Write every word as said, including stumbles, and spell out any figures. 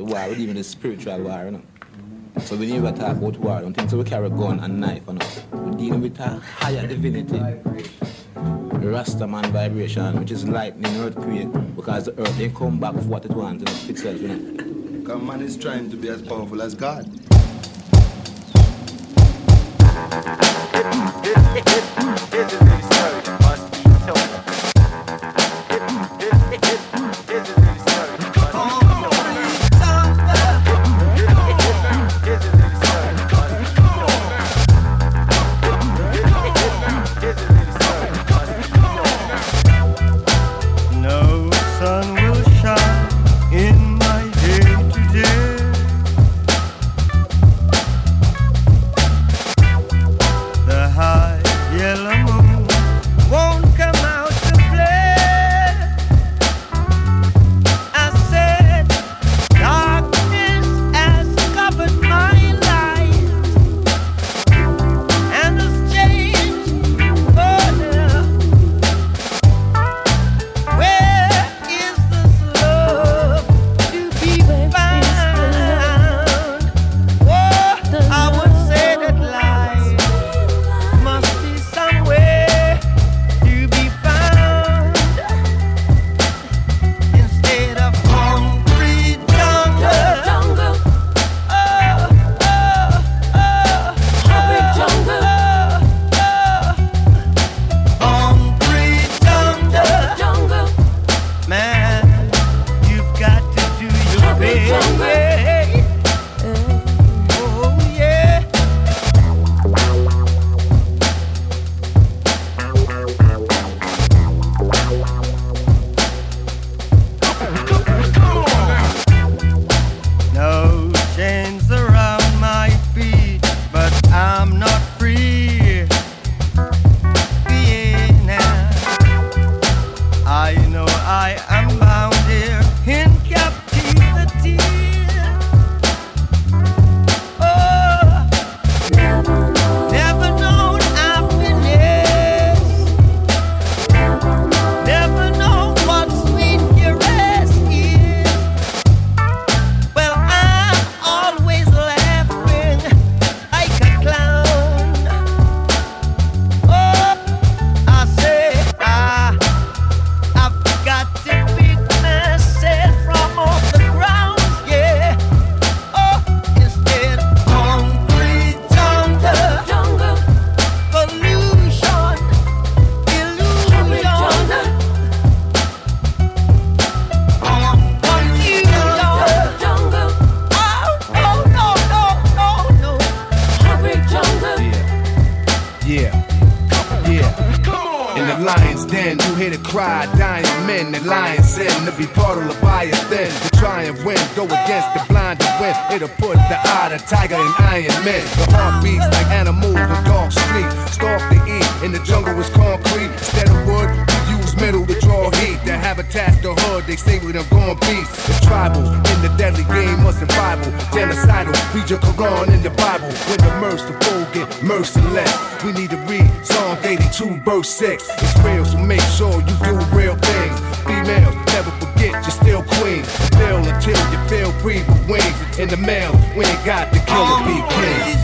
the war, we're dealing with the spiritual war, you know. So we never talk about war, don't think so we carry a gun and knife, you know. We're dealing with a higher divinity. The Rastaman vibration, which is lightning, earthquake, because the earth didn't come back for what it wants, you know, itself, you know. Because man is trying to be as powerful as God. This is really scary, must be told. This is really scary, must be told. This is really scary, must be told. This is really scary, must be told. No sun will shine in my day today. The high yellow moon won't come out to play. I said darkness has covered my life and has changed further. Where is this love to be found? Oh, I would say that life must be somewhere to be found instead of concrete jungle. Jungle, Oh, oh, oh, concrete jungle, concrete jungle. jungle, Man, you've got to do your Concrete jungle. best. Oh yeah. No chains around my feet, but I'm not free. Yeah, now I know I am bound here in captivity. Oh, never know, never known happiness, never know, never know what sweet caress is. Well, I'm always laughing like a clown. Oh, I say I, I've got to pick myself from off the ground, yeah. Oh, instead concrete jungle, jungle, pollution, concrete illusion. jungle, On confusion. jungle, Oh, oh, no, no, no, no. concrete jungle. Yeah, yeah. In the lion's den, you hear the cry, dying men. The lion's in to be part of Leviathan. To try and win, go against the blind and win. It'll put the eye, the tiger in Iron Men. The heart beats like animals on dark street. Stalk to eat, in the jungle is concrete. Instead of wood, we use metal to draw heat. The habitat's the hood, they say we done gone beast. It's tribal, in the deadly game of survival. Genocidal, read your Quran in the Bible. When the merciful get merciless, we need to read Psalm eighty-two, verse six. It's real, so make sure you do real things. Females, never forget you're still queens. Feel until you feel free with wings. In the mail, we ain't got the killer bee king.